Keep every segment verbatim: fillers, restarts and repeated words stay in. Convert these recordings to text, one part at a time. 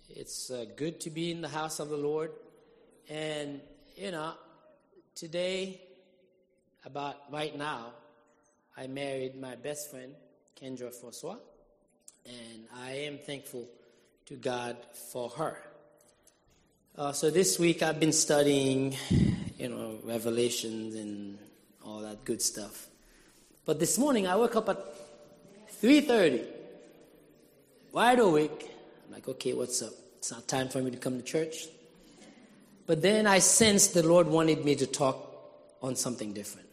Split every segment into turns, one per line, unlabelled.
It's uh, good to be in the house of the Lord. And, you know, today, about right now, I married my best friend, Kendra Francois, and I am thankful to God for her. Uh, so this week I've been studying, you know, Revelations and all that good stuff. But this morning I woke up at three thirty, wide awake. I'm like, okay, what's up? It's not time for me to come to church. But then I sensed the Lord wanted me to talk on something different.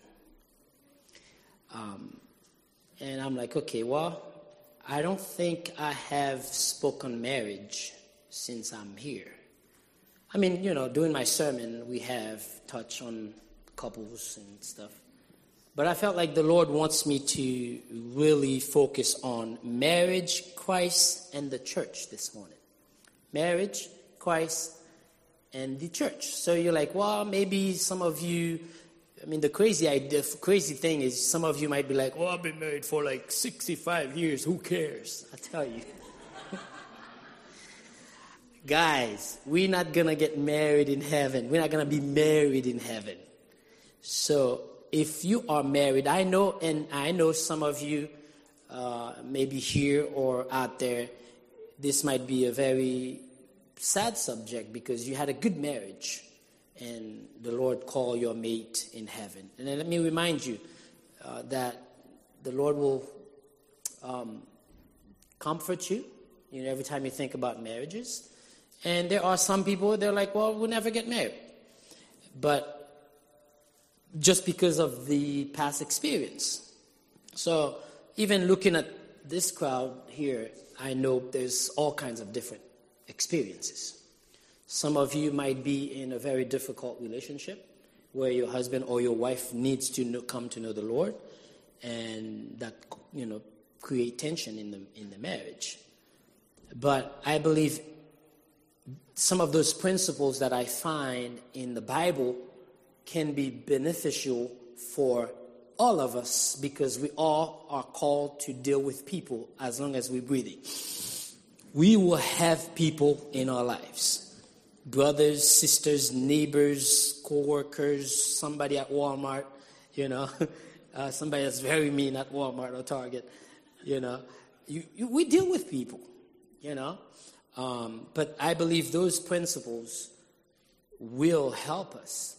Um, and I'm like, okay, well, I don't think I have spoken marriage since I'm here. I mean, you know, during my sermon, we have touched on couples and stuff. But I felt like the Lord wants me to really focus on marriage, Christ, and the church this morning. Marriage, Christ, and the church. So you're like, well, maybe some of you, I mean, the crazy idea, the crazy thing is some of you might be like, well, I've been married for like sixty-five years. Who cares? I tell you. Guys, we're not going to get married in heaven. We're not going to be married in heaven. So if you are married, I know, and I know some of you, uh, maybe here or out there, this might be a very sad subject because you had a good marriage and the Lord called your mate in heaven. And then let me remind you uh, that the Lord will um, comfort you, you know, every time you think about marriages. And there are some people, they're like, well, we'll never get married. But just because of the past experience. So even looking at this crowd here, I know there's all kinds of different experiences. Some of you might be in a very difficult relationship where your husband or your wife needs to know, come to know the Lord, and that, you know, create tension in the in the marriage. But I believe some of those principles that I find in the Bible can be beneficial for all of us because we all are called to deal with people as long as we're breathing. We will have people in our lives. Brothers, sisters, neighbors, co-workers, somebody at Walmart, you know, uh, somebody that's very mean at Walmart or Target, you know. You, you, we deal with people, you know. Um, but I believe those principles will help us.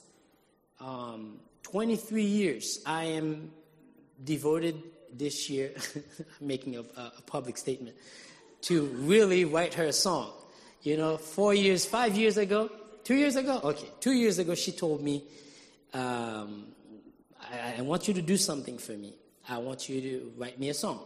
Um, twenty-three years, I am devoted this year, I'm making a, a public statement, to really write her a song. You know, four years, five years ago, two years ago? Okay, two years ago, she told me, um, I, I want you to do something for me. I want you to write me a song,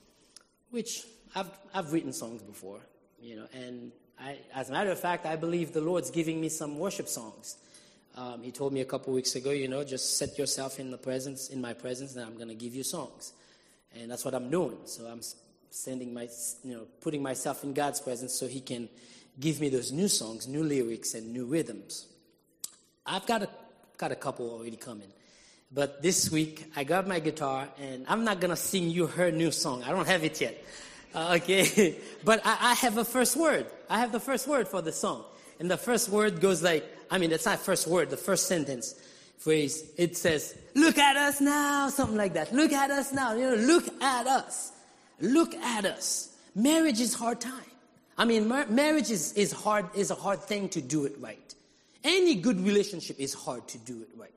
which I've I've written songs before. You know, and I, as a matter of fact, I believe the Lord's giving me some worship songs. Um, he told me a couple weeks ago, you know, just set yourself in the presence, in my presence, and I'm going to give you songs. And that's what I'm doing. So I'm sending my, you know, putting myself in God's presence so he can give me those new songs, new lyrics, and new rhythms. I've got a, got a couple already coming. But this week, I got my guitar, and I'm not going to sing you her new song. I don't have it yet. Uh, okay, but I, I have a first word. I have the first word for the song. And the first word goes like, I mean, that's not first word, the first sentence, phrase, it says, look at us now, something like that. Look at us now, you know, look at us. Look at us. Marriage is hard time. I mean, mar- marriage is, is hard, is a hard thing to do it right. Any good relationship is hard to do it right.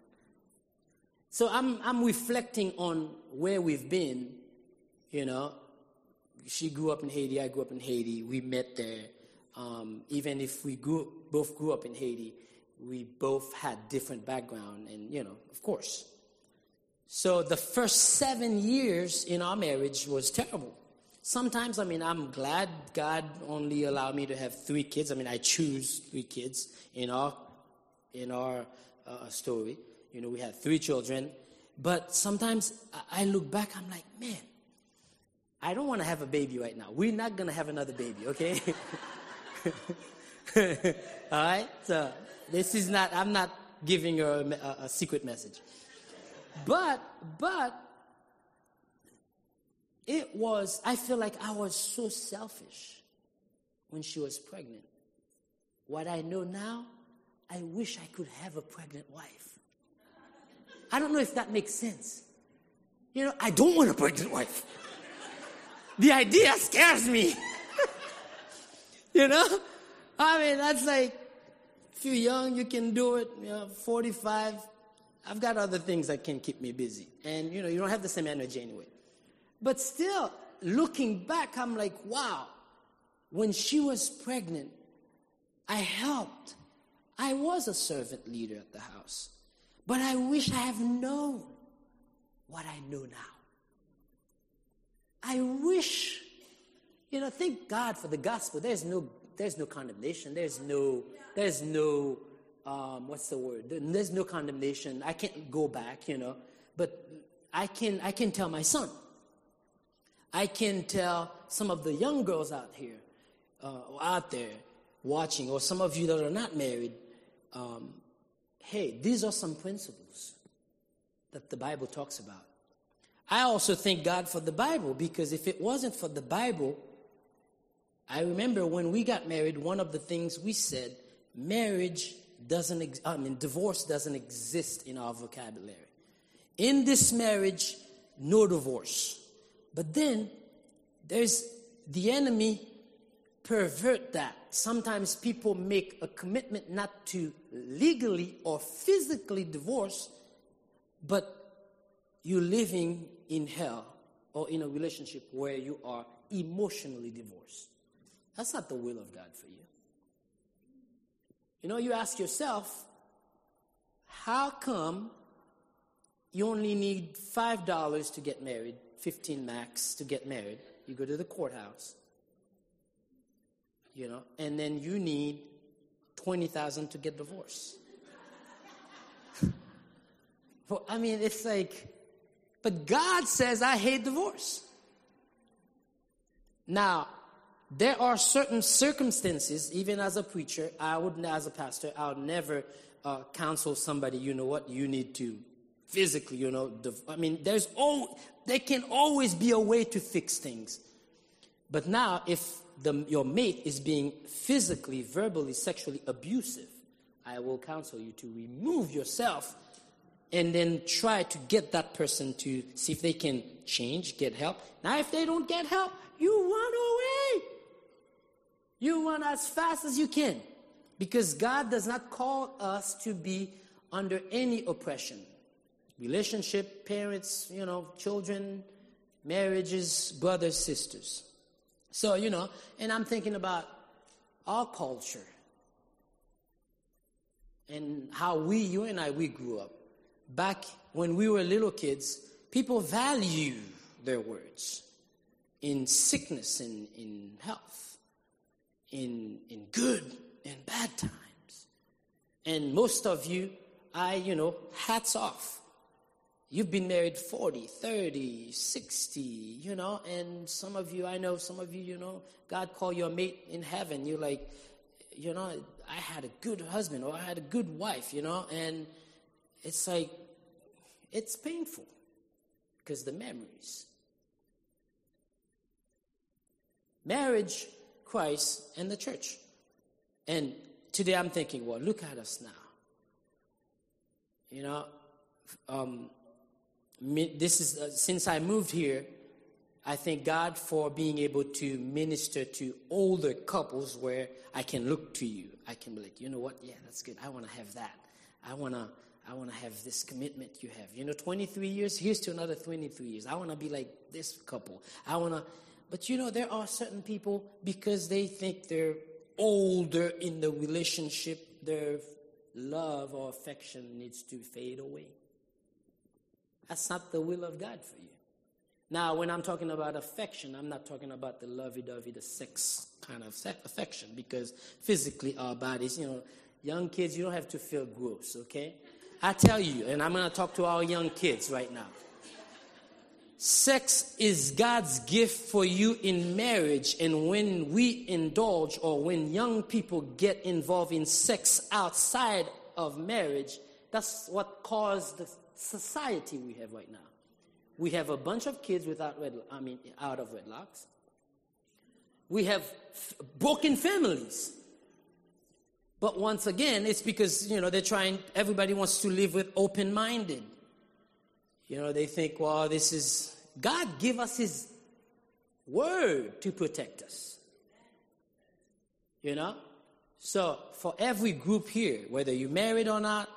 So I'm, I'm reflecting on where we've been, you know. She grew up in Haiti. I grew up in Haiti. We met there. Um, even if we grew, both grew up in Haiti, we both had different background, and you know, of course. So the first seven years in our marriage was terrible. Sometimes, I mean, I'm glad God only allowed me to have three kids. I mean, I choose three kids in our in our uh, story. You know, we had three children. But sometimes I look back, I'm like, man, I don't want to have a baby right now. We're not going to have another baby, okay? All right? So this is not, I'm not giving her a, a, a secret message. But, but, it was, I feel like I was so selfish when she was pregnant. what I know now, I wish I could have a pregnant wife. I don't know if that makes sense. You know, I don't want a pregnant wife. The idea scares me. You know? I mean, that's like, if you're young, you can do it. You know, forty-five, I've got other things that can keep me busy. And, you know, you don't have the same energy anyway. But still, looking back, I'm like, wow. When she was pregnant, I helped. I was a servant leader at the house. But I wish I have known what I know now. I wish, you know, thank God for the gospel. There's no, there's no condemnation. There's no, there's no, um, what's the word? There's no condemnation. I can't go back, you know. But I can, I can tell my son. I can tell some of the young girls out here, uh, out there watching, or some of you that are not married, um, hey, these are some principles that the Bible talks about. I also thank God for the Bible, because if it wasn't for the Bible, I remember when we got married, one of the things we said, marriage doesn't, ex- I mean, divorce doesn't exist in our vocabulary. In this marriage, no divorce. But then there's the enemy pervert that. Sometimes people make a commitment not to legally or physically divorce, but you're living in hell or in a relationship where you are emotionally divorced. That's not the will of God for you. You know, you ask yourself, how come you only need five dollars to get married, fifteen max to get married? You go to the courthouse, you know, and then you need twenty thousand to get divorced. Well, I mean, it's like, but God says, I hate divorce. Now, there are certain circumstances, even as a preacher, I wouldn't, as a pastor, I would never uh, counsel somebody, you know what, you need to physically, you know, div- I mean, there's all, there can always be a way to fix things. But now, if the, your mate is being physically, verbally, sexually abusive, I will counsel you to remove yourself and then try to get that person to see if they can change, get help. Now, if they don't get help, you run away. You run as fast as you can, because God does not call us to be under any oppression. Relationship, parents, you know, children, marriages, brothers, sisters. So, you know, and I'm thinking about our culture and how we, you and I, we grew up. Back when we were little kids, people value their words in sickness and in health, in in good and bad times. And most of you, I, you know, hats off. You've been married forty, thirty, sixty, you know, and some of you, I know some of you, you know, God called your mate in heaven. You're like, you know, I had a good husband or I had a good wife, you know, and it's like, it's painful because the memories. Marriage, Christ, and the church. And today I'm thinking, well, look at us now. You know, um, this is, uh, since I moved here, I thank God for being able to minister to older couples where I can look to you. I can be like, you know what? Yeah, that's good. I want to have that. I want to I want to have this commitment you have. You know, twenty-three years, here's to another twenty-three years. I want to be like this couple. I want to, but you know, there are certain people, because they think they're older in the relationship, their love or affection needs to fade away. That's not the will of God for you. Now, when I'm talking about affection, I'm not talking about the lovey-dovey, the sex kind of affection, because physically our bodies, you know, young kids, you don't have to feel gross, okay? I tell you, and I'm going to talk to our young kids right now. Sex is God's gift for you in marriage, and when we indulge or when young people get involved in sex outside of marriage, that's what caused the society we have right now. We have a bunch of kids without wed- I mean, out of wedlocks. We have f- broken families. But once again, it's because, you know, they're trying, everybody wants to live with open-minded. You know, they think, well, this is, God give us his word to protect us. You know? So, for every group here, whether you're married or not,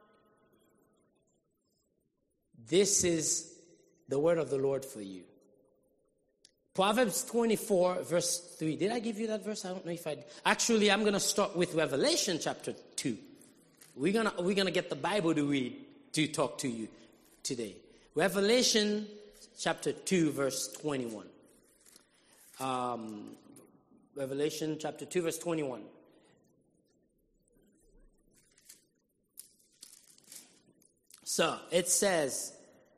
this is the word of the Lord for you. Proverbs twenty-four, verse three. Did I give you that verse? I don't know if I did. Actually, I'm going to start with Revelation chapter two. We're going to we're gonna get the Bible to read, to talk to you today. Revelation chapter two, verse twenty-one. Um, Revelation chapter two, verse twenty-one. So, it says,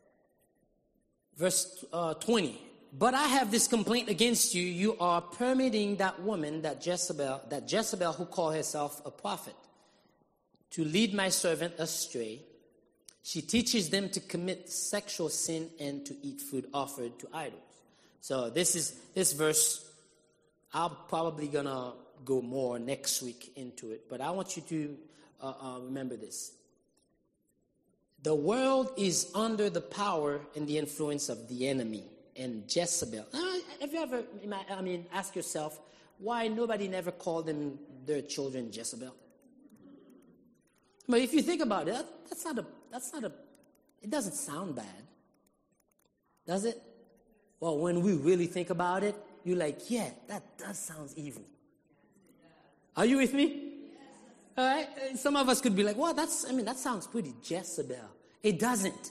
verse uh, twenty. But I have this complaint against you. You are permitting that woman, that Jezebel, that Jezebel who calls herself a prophet, to lead my servant astray. She teaches them to commit sexual sin and to eat food offered to idols. So this is this verse. I'm probably gonna go more next week into it, but I want you to uh, uh, remember this. The world is under the power and the influence of the enemy and Jezebel. Uh, have you ever, I mean, ask yourself, why nobody never called them their children Jezebel? But if you think about it, that, that's not a, that's not a, it doesn't sound bad, does it? Well, when we really think about it, you're like, yeah, that does sound evil. Are you with me? All right? Some of us could be like, well, that's, I mean, that sounds pretty Jezebel. It doesn't.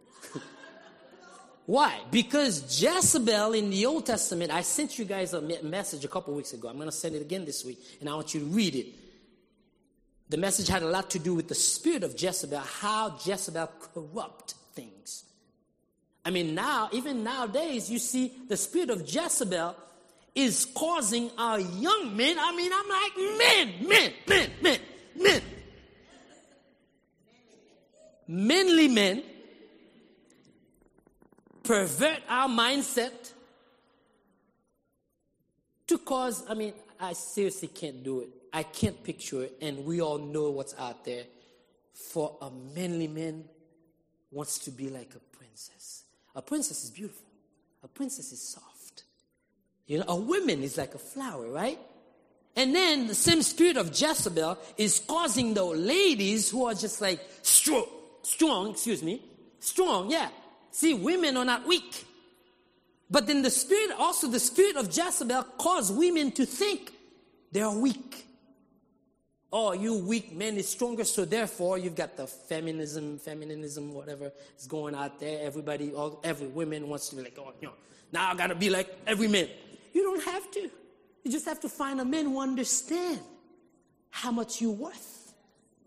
Why? Because Jezebel in the Old Testament, I sent you guys a message a couple weeks ago. I'm going to send it again this week, and I want you to read it. The message had a lot to do with the spirit of Jezebel, how Jezebel corrupt things. I mean, now, even nowadays, you see the spirit of Jezebel is causing our young men, I mean, I'm like, men, men, men, men, men. Manly men pervert our mindset to cause, I mean, I seriously can't do it. I can't picture it, and we all know what's out there. For a manly man wants to be like a princess. A princess is beautiful. A princess is soft. You know, a woman is like a flower, right? And then the same spirit of Jezebel is causing the ladies who are just like strong, strong, excuse me, strong, yeah. See, women are not weak. But then the spirit, also the spirit of Jezebel causes women to think they are weak. Oh, you weak man is stronger, so therefore you've got the feminism, feminism, whatever is going out there. Everybody, all, every woman wants to be like, oh, you know, now I got to be like every man. You don't have to. You just have to find a man who understands how much you're worth.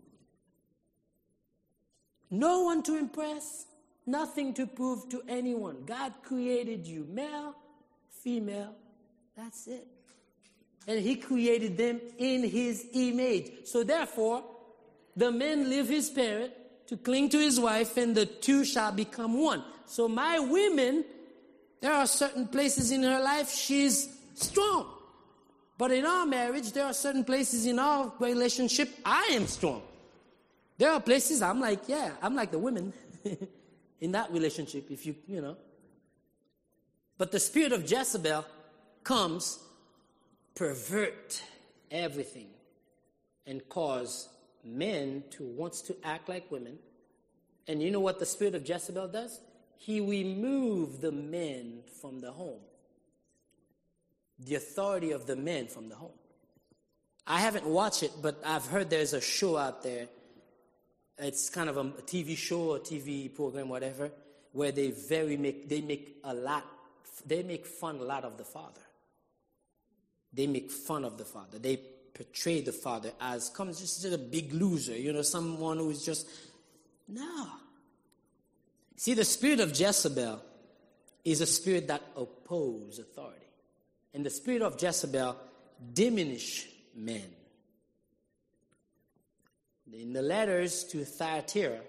No one to impress, nothing to prove to anyone. God created you male, female, that's it. And he created them in his image. So therefore, the man leave his parent to cling to his wife, and the two shall become one. So my women, there are certain places in her life she's strong. But in our marriage, there are certain places in our relationship I am strong. There are places I'm like, yeah, I'm like the women in that relationship, if you, you know. But the spirit of Jezebel comes, pervert everything, and cause men to want to act like women. And you know what the spirit of Jezebel does? He removes the men from the home. The authority of the men from the home. I haven't watched it, but I've heard there's a show out there. It's kind of a T V show, a T V program, whatever, where they very make they make a lot, they make fun a lot of the father. They make fun of the father. They portray the father as comes just a big loser, you know, someone who is just no. See, the spirit of Jezebel is a spirit that opposes authority. And the spirit of Jezebel diminish men. In the letters to Thyatira,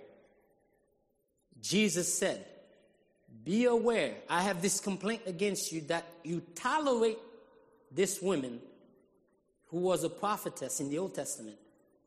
Jesus said, be aware, I have this complaint against you that you tolerate this woman who was a prophetess in the Old Testament,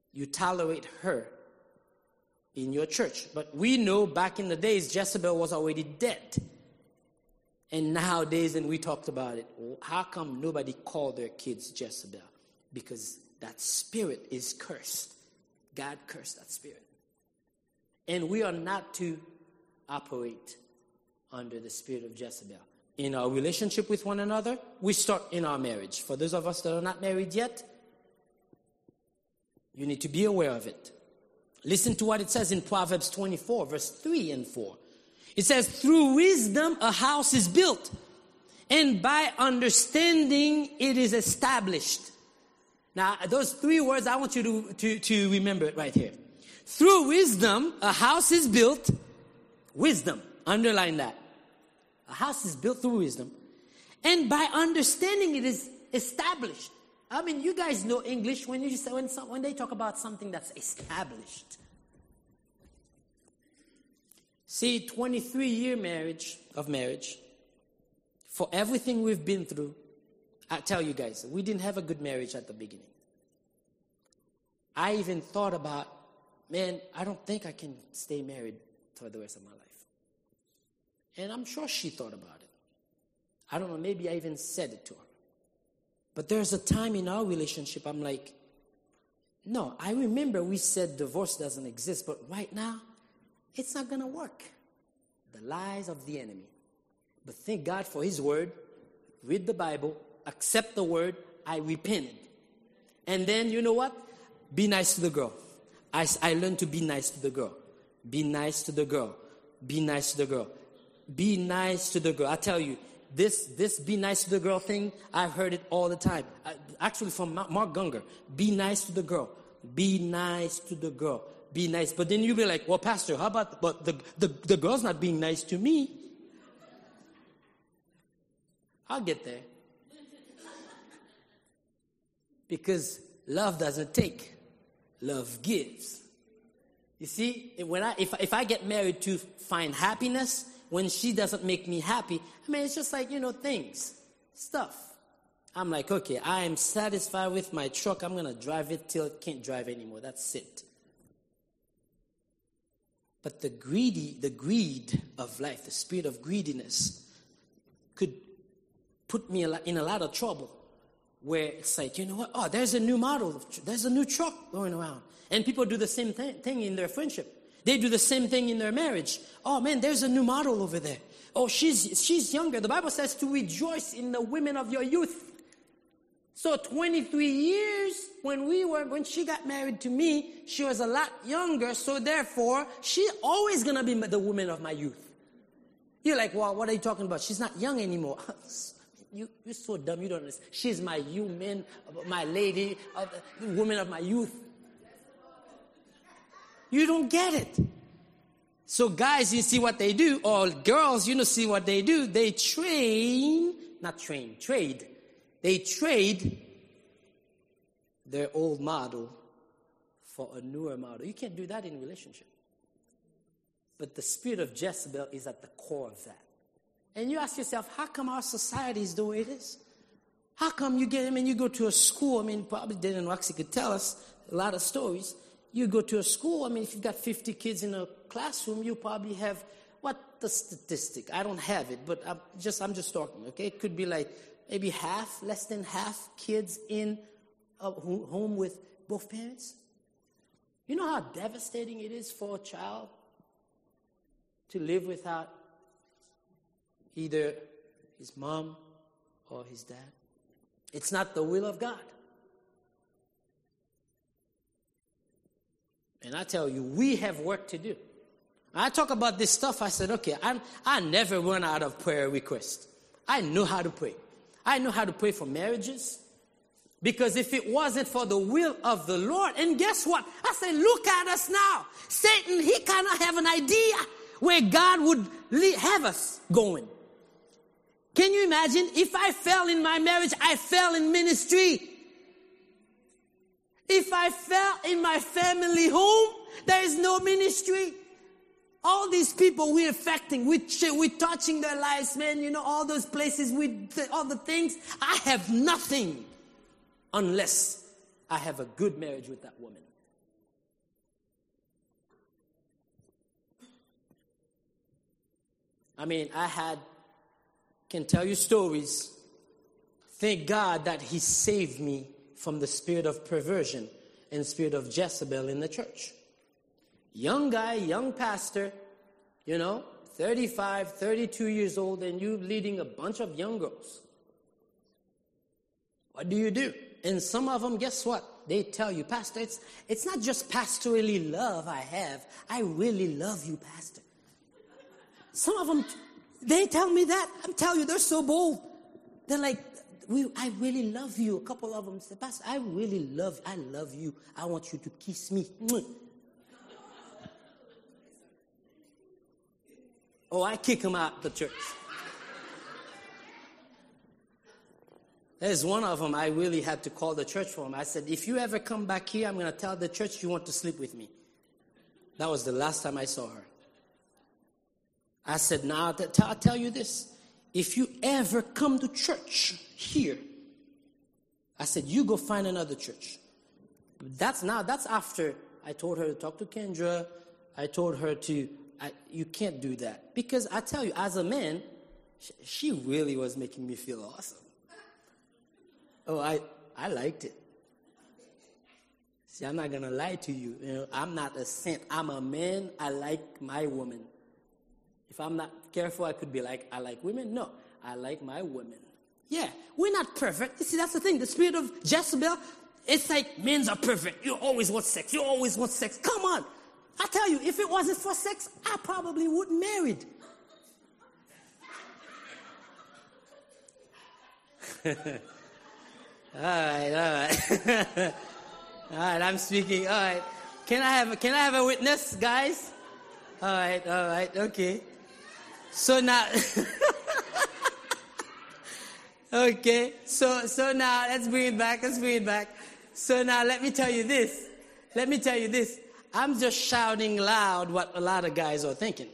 you tolerate her in your church. But we know back in the days, Jezebel was already dead. And nowadays, and we talked about it, how come nobody called their kids Jezebel? Because that spirit is cursed. God cursed that spirit. And we are not to operate under the spirit of Jezebel. In our relationship with one another, we start in our marriage. For those of us that are not married yet, you need to be aware of it. Listen to what it says in Proverbs twenty-four, verse three and four. It says, through wisdom a house is built, and by understanding it is established. Now, those three words, I want you to, to, to remember it right here. Through wisdom, a house is built. Wisdom, underline that. A house is built through wisdom. And by understanding it is established. I mean, you guys know English when you say, when, some, when they talk about something that's established. See, twenty-three year marriage of marriage, for everything we've been through, I tell you guys, we didn't have a good marriage at the beginning. I even thought about, man, I don't think I can stay married for the rest of my life. And I'm sure she thought about it. I don't know, maybe I even said it to her. But there's a time in our relationship I'm like, no, I remember we said divorce doesn't exist, but right now, it's not going to work. The lies of the enemy. But thank God for his word. Read the Bible. Accept the word. I repented. And then, you know what? Be nice to the girl. I, I learned to be nice to the girl. Be nice to the girl. Be nice to the girl. Be nice to the girl. I tell you, this this be nice to the girl thing, I've heard it all the time. I, actually from Mark Gungor. Be nice to the girl. Be nice to the girl. Be nice. But then you'll be like, well, Pastor, how about but the, the, the girl's not being nice to me? I'll get there. Because love doesn't take. Love gives. You see, when I if, if I get married to find happiness, when she doesn't make me happy, I mean, it's just like, you know, things, stuff. I'm like, okay, I am satisfied with my truck. I'm going to drive it till it can't drive anymore. That's it. But the greedy, the greed of life, the spirit of greediness could put me in a lot of trouble where it's like, you know what? Oh, there's a new model. There's a new truck going around. And people do the same th- thing in their friendship. They do the same thing in their marriage. Oh, man, there's a new model over there. Oh, she's she's younger. The Bible says to rejoice in the women of your youth. So twenty-three years when we were when she got married to me, she was a lot younger. So therefore, she's always going to be the woman of my youth. You're like, well, what are you talking about? She's not young anymore. You, you're so dumb. You don't understand. She's my human, my lady, uh, the woman of my youth. You don't get it. So guys, you see what they do, or girls, you know, see what they do. They train, not train, trade. They trade their old model for a newer model. You can't do that in a relationship. But the spirit of Jezebel is at the core of that. And you ask yourself, how come our society is the way it is? How come you get, I mean, you go to a school, I mean, probably Dylan Waxy could tell us a lot of stories. You go to a school, I mean, if you've got fifty kids in a classroom, you probably have, what the statistic? I don't have it, but I'm just, I'm just talking, okay? It could be like maybe half, less than half kids in a home with both parents. You know how devastating it is for a child to live without either his mom or his dad? It's not the will of God. And I tell you, we have work to do. I talk about this stuff, I said, okay, I'm, I never run out of prayer requests. I know how to pray. I know how to pray for marriages. Because if it wasn't for the will of the Lord, and guess what? I said, look at us now. Satan, he kind of have an idea where God would have us going. Can you imagine? If I fell in my marriage, I fell in ministry. If I fell in my family home, there is no ministry. All these people we're affecting, we're, we're touching their lives, man. You know, all those places, we, all the things. I have nothing unless I have a good marriage with that woman. I mean, I had, can tell you stories. Thank God that he saved me from the spirit of perversion and spirit of Jezebel in the church. Young guy, young pastor, you know, thirty-five, thirty-two years old, and you leading a bunch of young girls. What do you do? And some of them, guess what? They tell you, Pastor, it's, it's not just pastorally love I have. I really love you, Pastor. Some of them, they tell me that. I'm telling you, they're so bold. They're like, we, I really love you. A couple of them said, Pastor, I really love, I love you. I want you to kiss me. Oh, I kick them out the church. There's one of them, I really had to call the church for him. I said, if you ever come back here, I'm going to tell the church you want to sleep with me. That was the last time I saw her. I said, now I'll tell you this. If you ever come to church here, I said, you go find another church. That's now, that's after I told her to talk to Kendra. I told her to, I, you can't do that. Because I tell you, as a man, she really was making me feel awesome. Oh, I, I liked it. See, I'm not going to lie to you. You know, I'm not a saint. I'm a man. I like my woman. If I'm not careful, I could be like, I like women. No, I like my women. Yeah, we're not perfect. You see, that's the thing. The spirit of Jezebel, it's like men are perfect. You always want sex. You always want sex. Come on. I tell you, if it wasn't for sex, I probably wouldn't married. All right, all right. All right, I'm speaking. All right. Can I have can I have a witness, guys? All right, all right, okay. So now okay. So so now let's bring it back. Let's bring it back. So now let me tell you this. Let me tell you this. I'm just shouting loud what a lot of guys are thinking.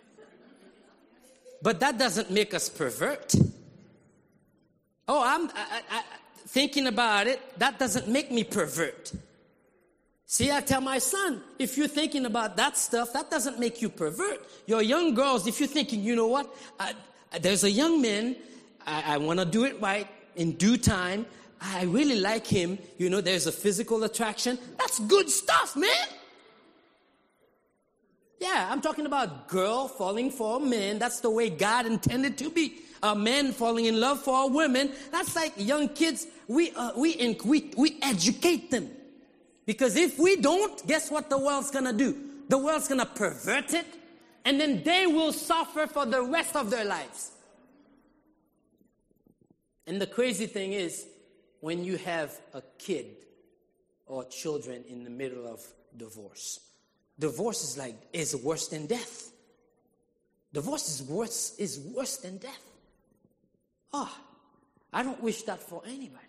But that doesn't make us pervert. Oh, I'm I, I, thinking about it, that doesn't make me pervert. See, I tell my son, if you're thinking about that stuff, that doesn't make you pervert. Your young girls, if you're thinking, you know what, I, there's a young man, I, I want to do it right in due time. I really like him. You know, there's a physical attraction. That's good stuff, man. Yeah, I'm talking about girl falling for a man. That's the way God intended to be. A man falling in love for a woman. That's like young kids. We uh, we, inc- we we educate them. Because if we don't, guess what the world's going to do? The world's going to pervert it. And then they will suffer for the rest of their lives. And the crazy thing is, when you have a kid or children in the middle of divorce, divorce is like, is worse than death. Divorce is worse, is worse than death. Oh, I don't wish that for anybody.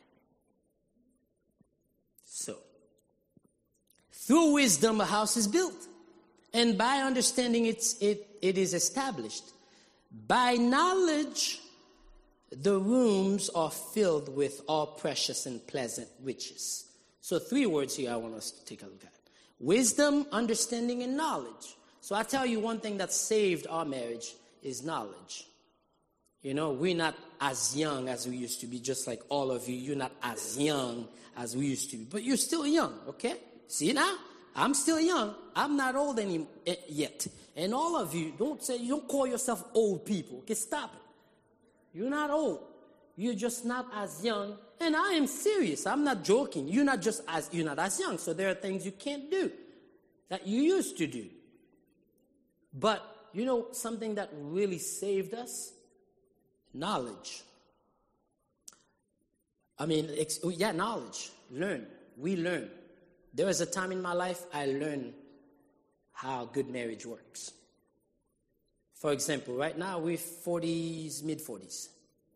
So, through wisdom, a house is built. And by understanding it's, it, it is established. By knowledge, the rooms are filled with all precious and pleasant riches. So three words here I want us to take a look at. Wisdom, understanding, and knowledge. So I tell you one thing that saved our marriage is knowledge. You know, we're not as young as we used to be, just like all of you. You're not as young as we used to be. But you're still young, okay? See now? I'm still young. I'm not old any, yet. And all of you, don't say, you don't call yourself old people. Okay, stop it. You're not old. You're just not as young. And I am serious. I'm not joking. You're not just as, you're not as young. So there are things you can't do that you used to do. But, you know, something that really saved us? Knowledge. I mean, ex- yeah, knowledge. Learn. We learn. There was a time in my life I learned how good marriage works. For example, right now we're forties, mid-forties.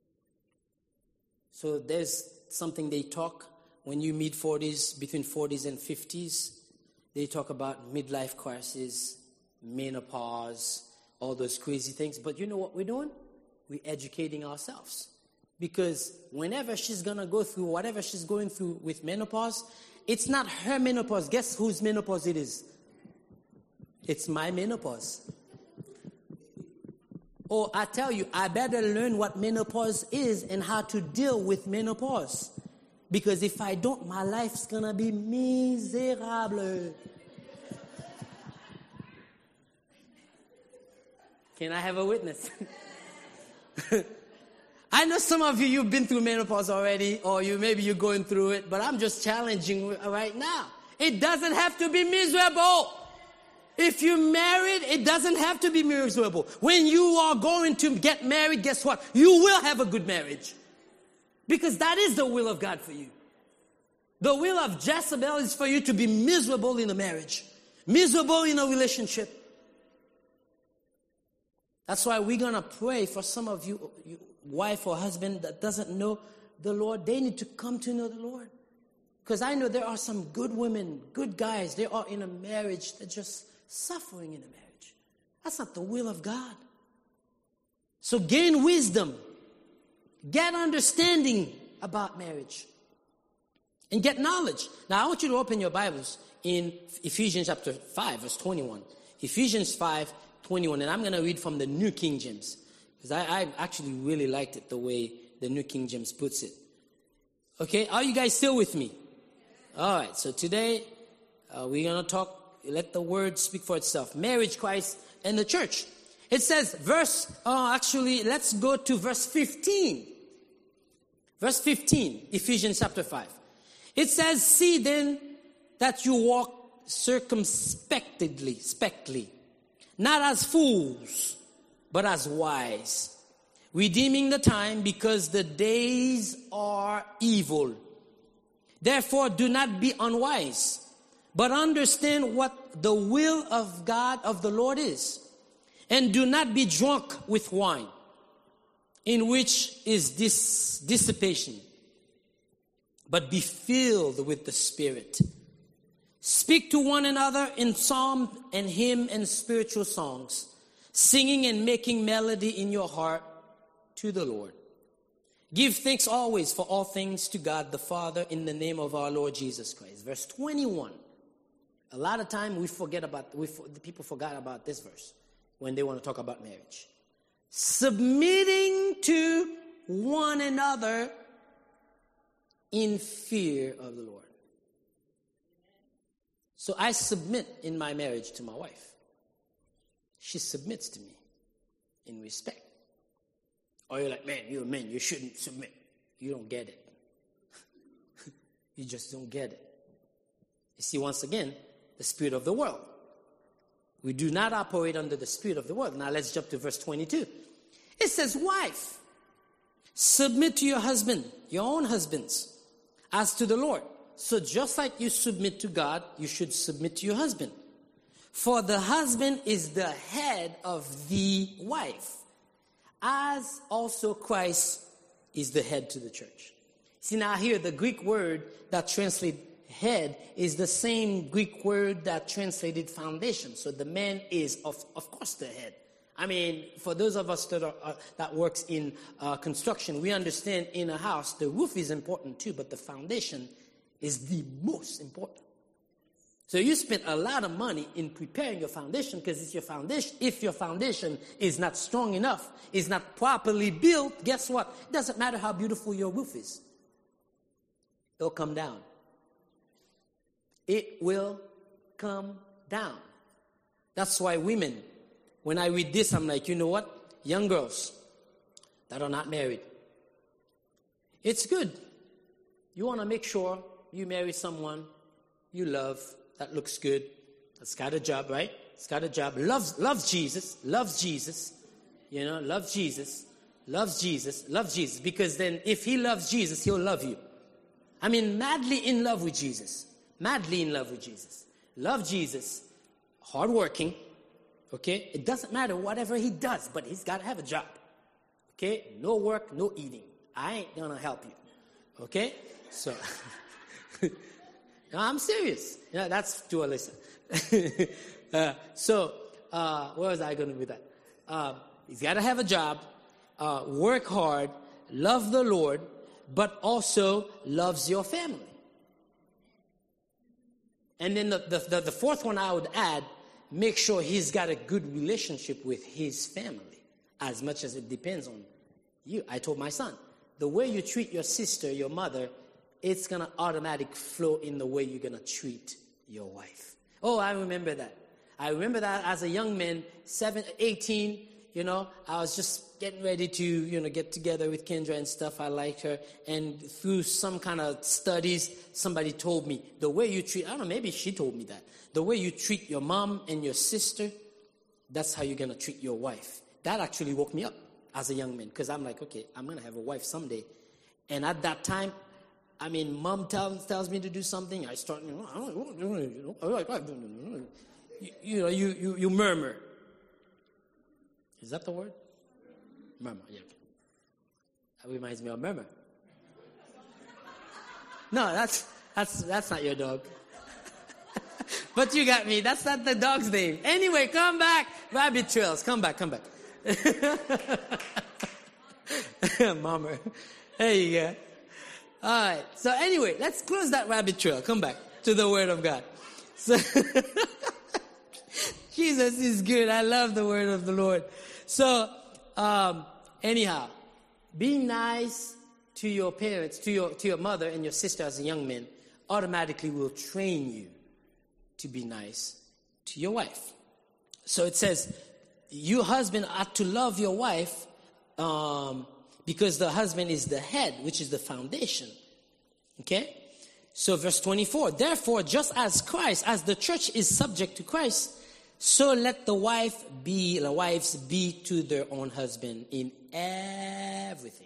So there's something they talk when you mid-forties, between forties and fifties. They talk about midlife crisis, menopause, all those crazy things. But you know what we're doing? We're educating ourselves. Because whenever she's going to go through whatever she's going through with menopause, it's not her menopause. Guess whose menopause it is? It's my menopause. or I tell you, I better learn what menopause is and how to deal with menopause. Because if I don't, my life's going to be miserable. Can I have a witness? I know some of you, you've been through menopause already, or you maybe you're going through it, but I'm just challenging right now. It doesn't have to be miserable. If you're married, it doesn't have to be miserable. When you are going to get married, guess what? You will have a good marriage. Because that is the will of God for you. The will of Jezebel is for you to be miserable in a marriage. Miserable in a relationship. That's why we're going to pray for some of you, you, wife or husband that doesn't know the Lord. They need to come to know the Lord. Because I know there are some good women, good guys, they are in a marriage, they're just suffering in a marriage. That's not the will of God. So gain wisdom. Get understanding about marriage. And get knowledge. Now I want you to open your Bibles in Ephesians chapter five, verse twenty-one. Ephesians five, twenty-one. And I'm going to read from the New King James. Because I, I actually really liked it the way the New King James puts it. Okay, are you guys still with me? All right, so today uh, we're going to talk, let the word speak for itself. Marriage, Christ, and the church. It says, verse, uh, actually, let's go to verse fifteen. Verse fifteen, Ephesians chapter five. It says, see then that you walk circumspectly, spectly, not as fools, but as wise, redeeming the time because the days are evil. Therefore, do not be unwise, but understand what the will of God, of the Lord is. And do not be drunk with wine, in which is this dissipation, but be filled with the Spirit. Speak to one another in psalm and hymn and spiritual songs, singing and making melody in your heart to the Lord. Give thanks always for all things to God the Father in the name of our Lord Jesus Christ. Verse twenty-one. A lot of time we forget about, we, the people forgot about this verse when they want to talk about marriage. Submitting to one another in fear of the Lord. So I submit in my marriage to my wife. She submits to me in respect. Or you're like, man, you're a man, you shouldn't submit. You don't get it. You just don't get it. You see, once again, the spirit of the world. We do not operate under the spirit of the world. Now let's jump to verse twenty-two. It says, wife, submit to your husband, your own husbands, as to the Lord. So just like you submit to God, you should submit to your husband. For the husband is the head of the wife, as also Christ is the head to the church. See, now here, the Greek word that translates head is the same Greek word that translated foundation. So the man is, of, of course, the head. I mean, for those of us that are, uh, that works in uh, construction, we understand in a house, the roof is important too, but the foundation is the most important. So you spent a lot of money in preparing your foundation because it's your foundation. If your foundation is not strong enough, is not properly built, guess what? It doesn't matter how beautiful your roof is. It'll come down. It will come down. That's why women, when I read this, I'm like, you know what? Young girls that are not married. It's good. You want to make sure you marry someone you love, that looks good, that's got a job, right? It's got a job, loves loves Jesus, loves Jesus, you know, loves Jesus, loves Jesus, loves Jesus. Because then if he loves Jesus, he'll love you. I mean, madly in love with Jesus. Madly in love with Jesus. Love Jesus, hardworking, okay? It doesn't matter whatever he does, but he's got to have a job, okay? No work, no eating. I ain't going to help you, okay? So, no, I'm serious. Yeah, that's to Alyssa. uh, so, uh, where was I going to with that? Uh, he's got to have a job, uh, work hard, love the Lord, but also loves your family. And then the, the, the, the fourth one I would add, make sure he's got a good relationship with his family as much as it depends on you. I told my son, the way you treat your sister, your mother, it's going to automatically flow in the way you're going to treat your wife. Oh, I remember that. I remember that as a young man, seven, eighteen, you know, I was just getting ready to, you know, get together with Kendra and stuff. I liked her. And through some kind of studies, somebody told me, the way you treat, I don't know, maybe she told me that. The way you treat your mom and your sister, that's how you're going to treat your wife. That actually woke me up as a young man, because I'm like, okay, I'm going to have a wife someday. And at that time, I mean, mom tells, tells me to do something, I start, you know, you, you know, you, you, you murmur. Is that the word? Murmur, yeah. That reminds me of murmur. No, that's that's that's not your dog. But you got me. That's not the dog's name. Anyway, come back. Rabbit trails. Come back, come back. Murmur. There you go. All right. So anyway, let's close that rabbit trail. Come back to the Word of God. So Jesus is good. I love the Word of the Lord. So, um, anyhow, being nice to your parents, to your to your mother and your sister as a young man, automatically will train you to be nice to your wife. So it says, you husband ought to love your wife um, because the husband is the head, which is the foundation. Okay? So verse twenty-four, therefore, just as Christ, as the church is subject to Christ, so let the wife be, the wives be to their own husband in everything.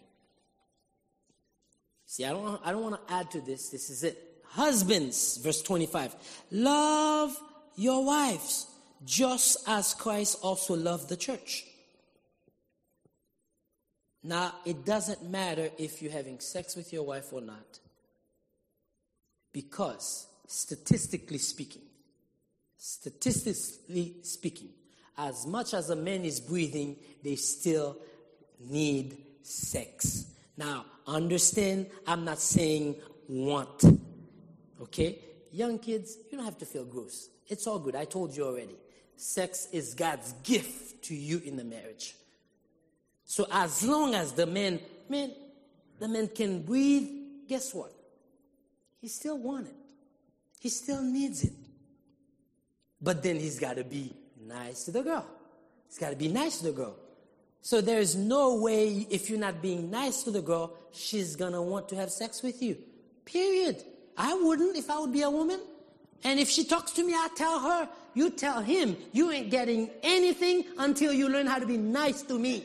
See, I don't, I don't want to add to this. This is it. Husbands, verse twenty-five, love your wives, just as Christ also loved the church. Now, it doesn't matter if you're having sex with your wife or not, because statistically speaking, Statistically speaking, as much as a man is breathing, they still need sex. Now, understand, I'm not saying want. Okay? Young kids, you don't have to feel gross. It's all good. I told you already. Sex is God's gift to you in the marriage. So as long as the man, man, the man can breathe, guess what? He still wants it. He still needs it. But then he's got to be nice to the girl. He's got to be nice to the girl. So there's no way, if you're not being nice to the girl, she's going to want to have sex with you. Period. I wouldn't if I would be a woman. And if she talks to me, I tell her, you tell him, you ain't getting anything until you learn how to be nice to me.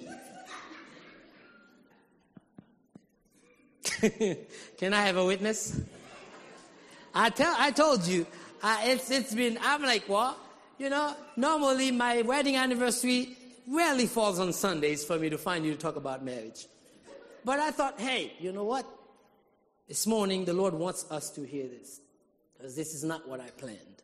Can I have a witness? I tell, I told you. Uh, it's it's been, I'm like, what? You know, normally my wedding anniversary rarely falls on Sundays for me to find you to talk about marriage. But I thought, hey, you know what? This morning the Lord wants us to hear this, because this is not what I planned.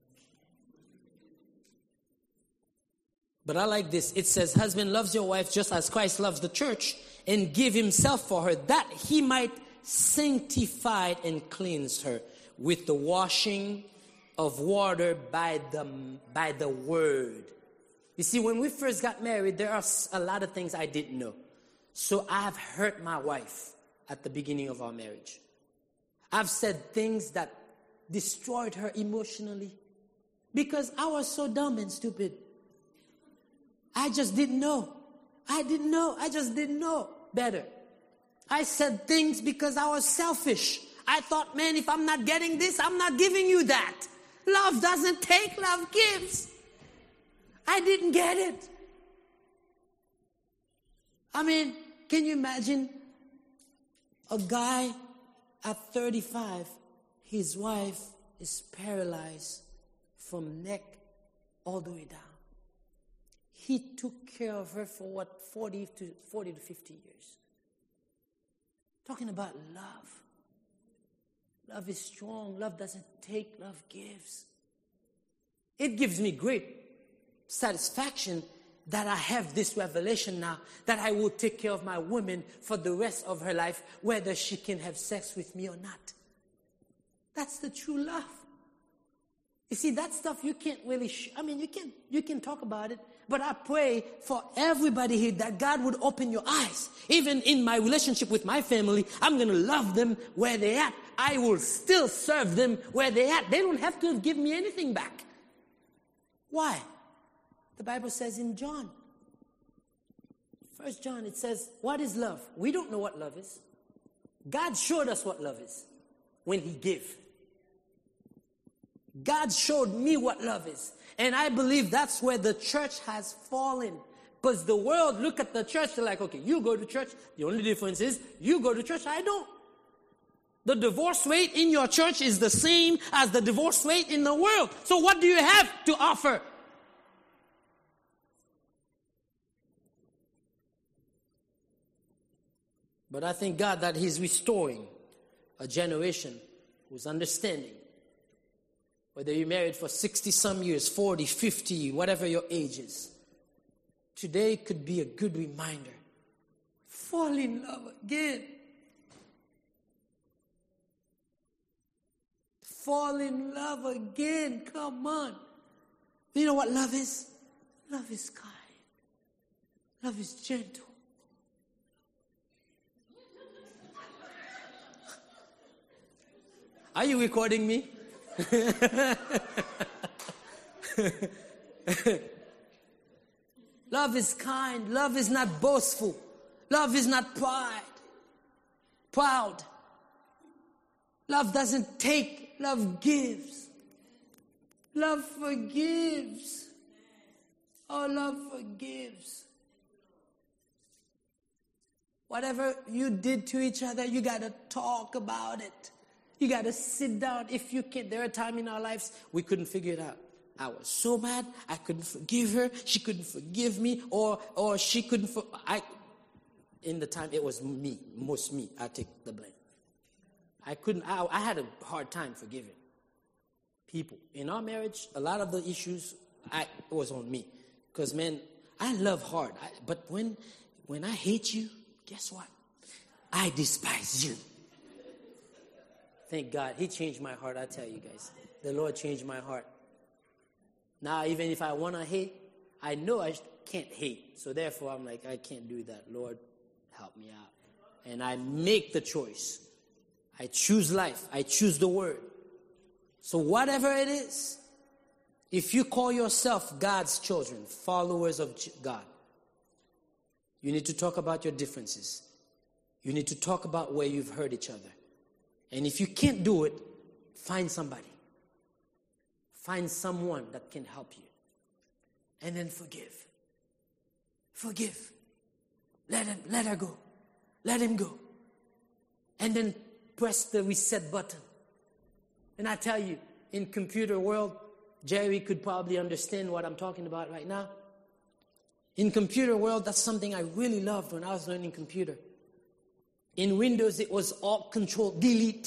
But I like this. It says, husband loves your wife just as Christ loves the church and give himself for her, that he might sanctify and cleanse her with the washing of water by the, by the word. You see, when we first got married, there are a lot of things I didn't know. So I've hurt my wife at the beginning of our marriage. I've said things that destroyed her emotionally because I was so dumb and stupid. I just didn't know. I didn't know. I just didn't know better. I said things because I was selfish. I thought, man, if I'm not getting this, I'm not giving you that. Love doesn't take, love gives. I didn't get it. I mean, can you imagine a guy at thirty-five, his wife is paralyzed from neck all the way down. He took care of her for what, forty to fifty years. Talking about love. Love is strong. Love doesn't take, love gives. It gives me great satisfaction that I have this revelation now, that I will take care of my woman for the rest of her life, whether she can have sex with me or not. That's the true love. You see, that stuff you can't really, sh- I mean, you can you can talk about it, but I pray for everybody here that God would open your eyes. Even in my relationship with my family, I'm going to love them where they're at. I will still serve them where they're at. They don't have to give me anything back. Why? The Bible says in John, First John, it says, what is love? We don't know what love is. God showed us what love is when he gave. God showed me what love is. And I believe that's where the church has fallen. Because the world look at the church, they're like, okay, you go to church. The only difference is you go to church, I don't. The divorce rate in your church is the same as the divorce rate in the world. So what do you have to offer? But I thank God that he's restoring a generation who's understanding. Whether you're married for sixty some years, forty, fifty, whatever your age is. Today could be a good reminder. Fall in love again. Fall in love again. Come on. You know what love is? Love is kind. Love is gentle. Are you recording me? Love is kind. Love is not boastful. Love is not pride. Proud. Love doesn't take. Love gives. Love forgives. Oh, love forgives. Whatever you did to each other, you got to talk about it. You got to sit down if you can. There are times in our lives we couldn't figure it out. I was so mad, I couldn't forgive her. She couldn't forgive me, or or she couldn't. For, I, in the time, it was me, most me. I take the blame. I couldn't. I, I had a hard time forgiving people in our marriage. A lot of the issues, I it was on me, because man, I love hard. I, but when when I hate you, guess what? I despise you. Thank God. He changed my heart, I tell you guys. The Lord changed my heart. Now, even if I want to hate, I know I can't hate. So therefore, I'm like, I can't do that. Lord, help me out. And I make the choice. I choose life. I choose the word. So whatever it is, if you call yourself God's children, followers of God, you need to talk about your differences. You need to talk about where you've hurt each other. And if you can't do it, find somebody. Find someone that can help you. And then forgive. Forgive. Let him, let her go. Let him go. And then press the reset button. And I tell you, in computer world, Jerry could probably understand what I'm talking about right now. In computer world, that's something I really loved when I was learning computer. In Windows, it was Alt Control Delete.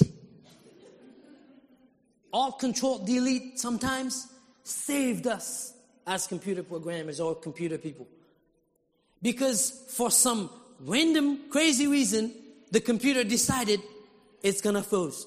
Alt Control Delete sometimes saved us as computer programmers or computer people. Because for some random, crazy reason, the computer decided it's going to freeze.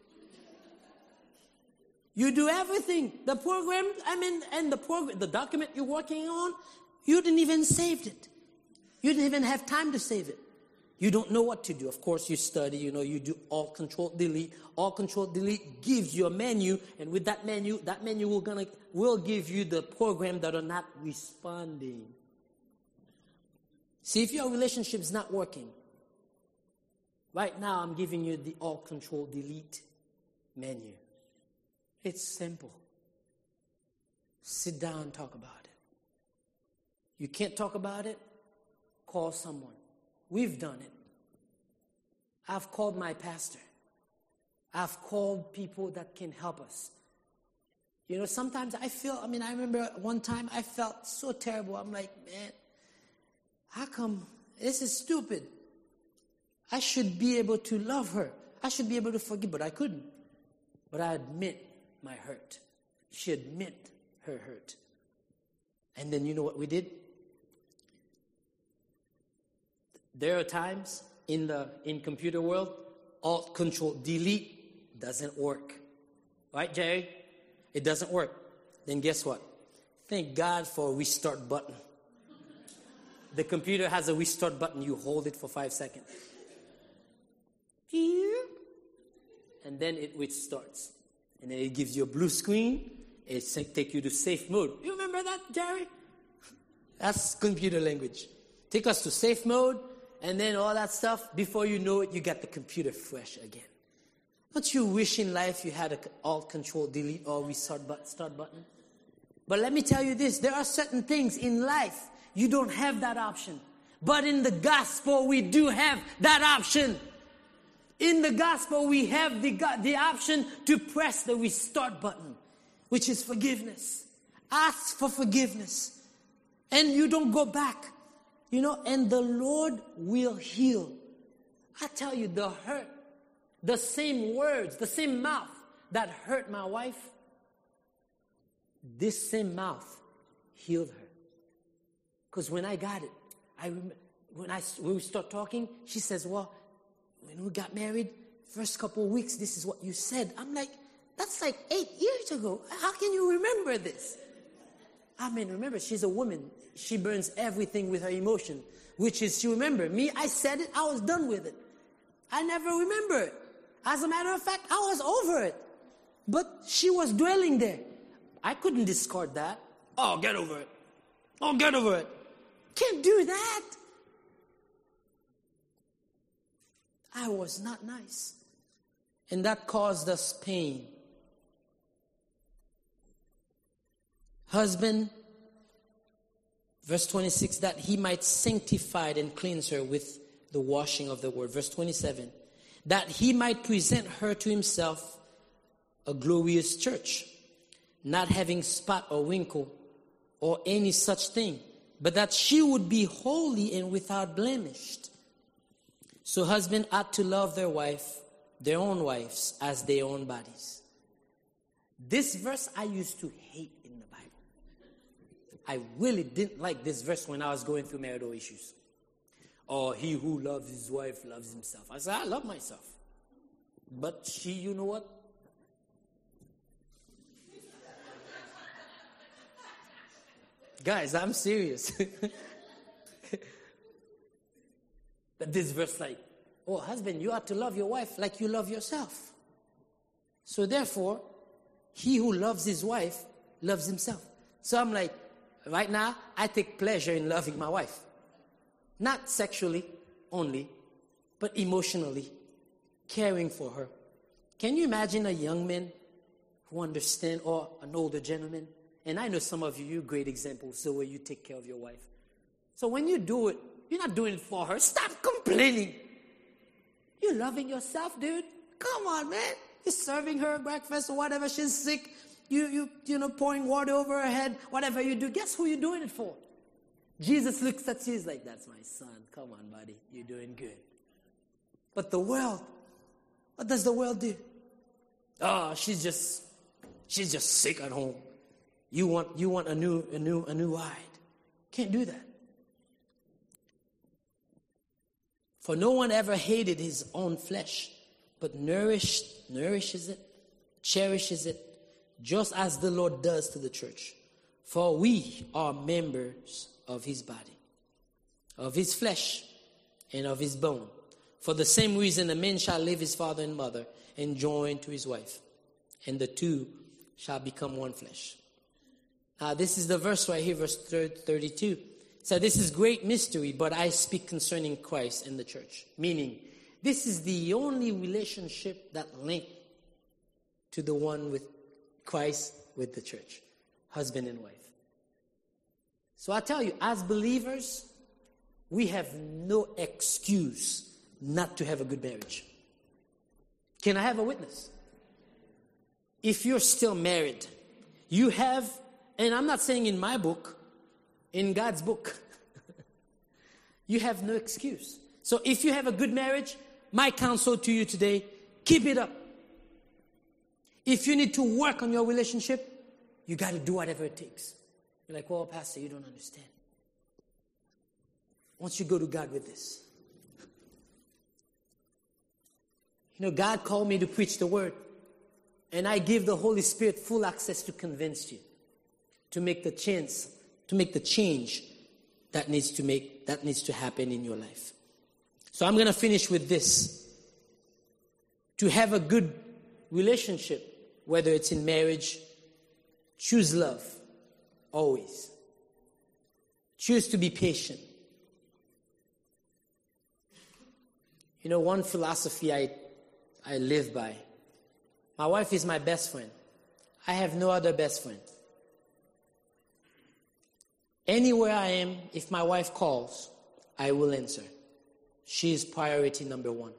You do everything. The program, I mean, and the program, the document you're working on, you didn't even save it. You didn't even have time to save it. You don't know what to do. Of course, you study, you know, you do Alt Control Delete. Alt Control Delete gives you a menu, and with that menu, that menu will, gonna, will give you the program that are not responding. See, if your relationship is not working, right now I'm giving you the Alt Control Delete menu. It's simple. Sit down and talk about it. You can't talk about it? Call someone. We've done it. I've called my pastor. I've called people that can help us. You know, sometimes I feel, I mean, I remember one time I felt so terrible. I'm like, man, how come this is stupid? I should be able to love her. I should be able to forgive, but I couldn't. But I admit my hurt. She admit her hurt. And then you know what we did? There are times in the in computer world, Alt Control Delete doesn't work. Right, Jerry? it doesn't work, then guess what? Thank God for a restart button. The computer has a restart button. You hold it for five seconds. And then it restarts. And then it gives you a blue screen. It takes you to safe mode. You remember that, Jerry? That's computer language. Take us to safe mode, and then all that stuff. Before you know it, you got the computer fresh again. Don't you wish in life you had a alt control delete or restart button, start button? But let me tell you this. There are certain things in life you don't have that option. But in the gospel, we do have that option. In the gospel, we have the, the option to press the restart button, which is forgiveness. Ask for forgiveness. And you don't go back. You know, and the Lord will heal. I tell you, the hurt, the same words, the same mouth that hurt my wife, this same mouth healed her. Because when I got it, I remember, when, I, when we start talking, she says, well, when we got married, first couple of weeks, this is what you said. I'm like, that's like eight years ago. How can you remember this? I mean, remember, she's a woman. She burns everything with her emotion, which is, she remember me, I said it, I was done with it. I never remember it. As a matter of fact, I was over it. But she was dwelling there. I couldn't discard that. Oh, get over it. Oh, get over it. Can't do that. I was not nice. And that caused us pain. Husband, verse twenty-six, that he might sanctify and cleanse her with the washing of the word. Verse twenty-seven, that he might present her to himself a glorious church, not having spot or wrinkle or any such thing, but that she would be holy and without blemish. So husbands ought to love their wife, their own wives, as their own bodies. This verse I used to hate in the Bible. I really didn't like this verse when I was going through marital issues. Or he who loves his wife loves himself. I said, I love myself. But she, you know what? Guys, I'm serious. But this verse like, oh, husband, you ought to love your wife like you love yourself. So therefore, he who loves his wife loves himself. So I'm like, right now, I take pleasure in loving my wife. Not sexually only, but emotionally, caring for her. Can you imagine a young man who understands, or an older gentleman? And I know some of you, you're great examples, the way you take care of your wife. So when you do it, you're not doing it for her. Stop complaining. You're loving yourself, dude. Come on, man. You're serving her breakfast or whatever. She's sick. You, you, you know, pouring water over her head. Whatever you do. Guess who you're doing it for? Jesus looks at you. He's like, that's my son. Come on, buddy. You're doing good. But the world, what does the world do? Oh, she's just, she's just sick at home. You want, you want a new, a new, a new ride. Can't do that. For no one ever hated his own flesh, but nourished, nourishes it, cherishes it, just as the Lord does to the church. For we are members of his body, of his flesh, and of his bone. For the same reason a man shall leave his father and mother and join to his wife, and the two shall become one flesh. Now this is the verse right here, verse thirty-two. So this is great mystery, but I speak concerning Christ and the church. Meaning, this is the only relationship that linked to the one with Christ with the church. Husband and wife. So I tell you, as believers, we have no excuse not to have a good marriage. Can I have a witness? If you're still married, you have, and I'm not saying in my book, in God's book, you have no excuse. So if you have a good marriage, my counsel to you today, keep it up. If you need to work on your relationship, you got to do whatever it takes. You're like, well, Pastor, you don't understand. Once you go to God with this. You know, God called me to preach the word. And I give the Holy Spirit full access to convince you, to make the change, to make the change that needs to make that needs to happen in your life. So I'm going to finish with this. To have a good relationship, whether it's in marriage, choose love, always. Choose to be patient. You know, one philosophy I, I live by, my wife is my best friend. I have no other best friend. Anywhere I am, if my wife calls, I will answer. She is priority number one.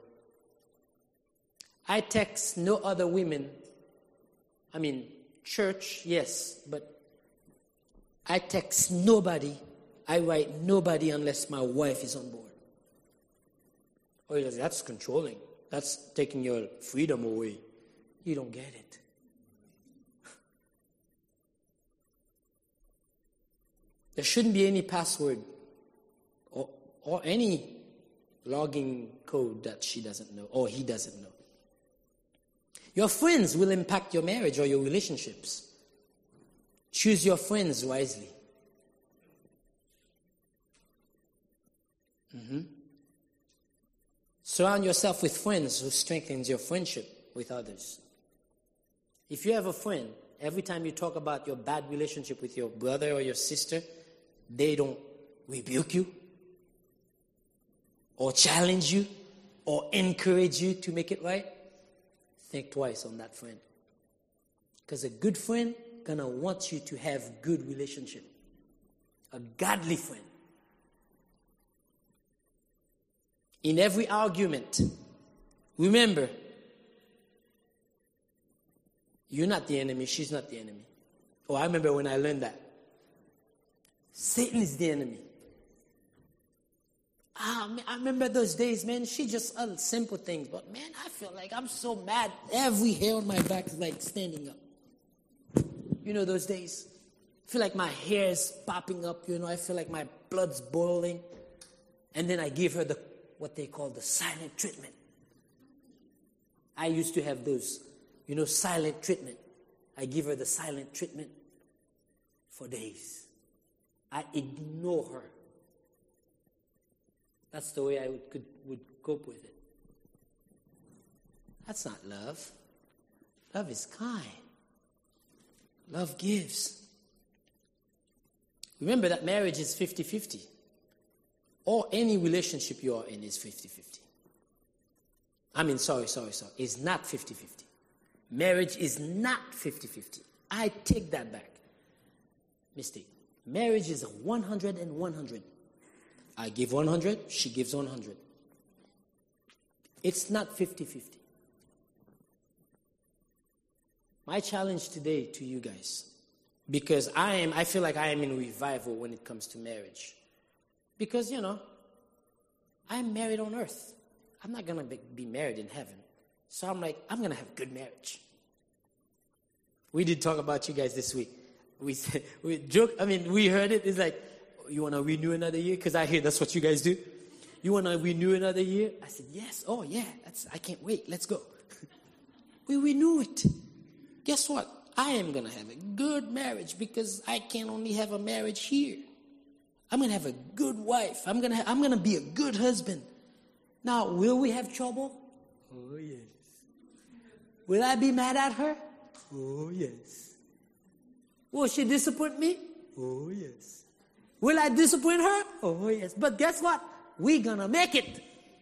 I text no other women. I mean, church, yes, but I text nobody. I write nobody unless my wife is on board. Oh, yes, that's controlling. That's taking your freedom away. You don't get it. There shouldn't be any password or, or any login code that she doesn't know or he doesn't know. Your friends will impact your marriage or your relationships. Choose your friends wisely. Mm-hmm. Surround yourself with friends who strengthens your friendship with others. If you have a friend, every time you talk about your bad relationship with your brother or your sister, they don't rebuke you or challenge you or encourage you to make it right, think twice on that friend. Because a good friend gonna want you to have good relationship. A godly friend. In every argument, remember, you're not the enemy, she's not the enemy. Oh, I remember when I learned that. Satan is the enemy. Ah, man, I remember those days, man. She just uh, simple things, but man, I feel like I'm so mad. Every hair on my back is like standing up. You know those days? I feel like my hair is popping up. You know, I feel like my blood's boiling, and then I give her the what they call the silent treatment. I used to have those, you know, silent treatment. I give her the silent treatment for days. I ignore her. That's the way I would, could, would cope with it. That's not love. Love is kind. Love gives. Remember that marriage is fifty-fifty. Or any relationship you are in is fifty-fifty. I mean, sorry, sorry, sorry. It's not fifty-fifty. Marriage is not fifty-fifty. I take that back. Mistake. Marriage is one hundred and one hundred. I give one hundred, she gives one hundred. It's not fifty-fifty. My challenge today to you guys, because I am, I feel like I am in revival when it comes to marriage. Because, you know, I'm married on earth. I'm not going to be married in heaven. So I'm like, I'm going to have good marriage. We did talk about you guys this week. We said, we joke, I mean, we heard it. It's like, you want to renew another year? Because I hear that's what you guys do. You want to renew another year? I said, yes. Oh, yeah. That's, I can't wait. Let's go. We renew it. Guess what? I am going to have a good marriage because I can only have a marriage here. I'm going to have a good wife. I'm going to ha- I'm going to be a good husband. Now, will we have trouble? Oh, yes. Will I be mad at her? Oh, yes. Will she disappoint me? Oh, yes. Will I disappoint her? Oh, yes. But guess what? We're going to make it.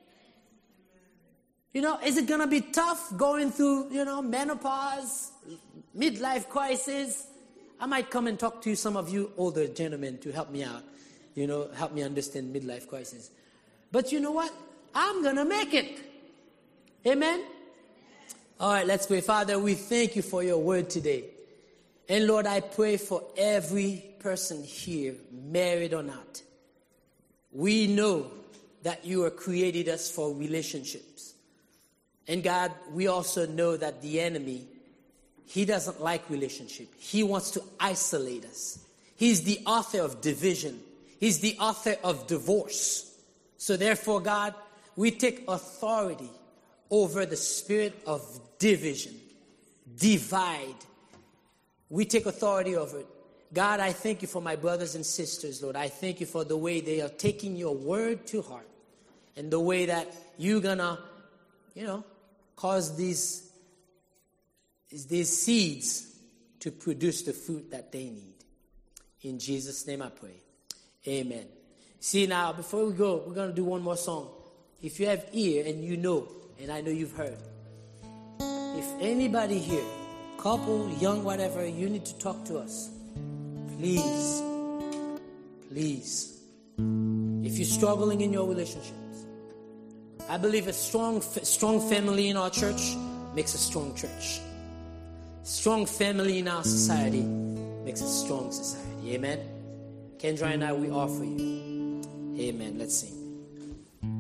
You know, is it going to be tough going through, you know, menopause, midlife crisis? I might come and talk to you, some of you older gentlemen, to help me out. You know, help me understand midlife crisis. But you know what? I'm going to make it. Amen? All right, let's pray. Father, we thank you for your word today. And Lord, I pray for every person here, married or not. We know that you have created us for relationships. And God, we also know that the enemy, he doesn't like relationship. He wants to isolate us. He's the author of division. He's the author of divorce. So therefore, God, we take authority over the spirit of division, divide. We take authority over it. God, I thank you for my brothers and sisters, Lord. I thank you for the way they are taking your word to heart and the way that you're going to, you know, cause these, these seeds to produce the fruit that they need. In Jesus' name I pray. Amen. See, now, before we go, we're going to do one more song. If you have ear and you know, and I know you've heard, if anybody here, couple, young, whatever, you need to talk to us, please, please. If you're struggling in your relationships, I believe a strong, strong family in our church makes a strong church. Strong family in our society makes a strong society. Amen. Kendra and I, we offer you. Amen. Let's sing.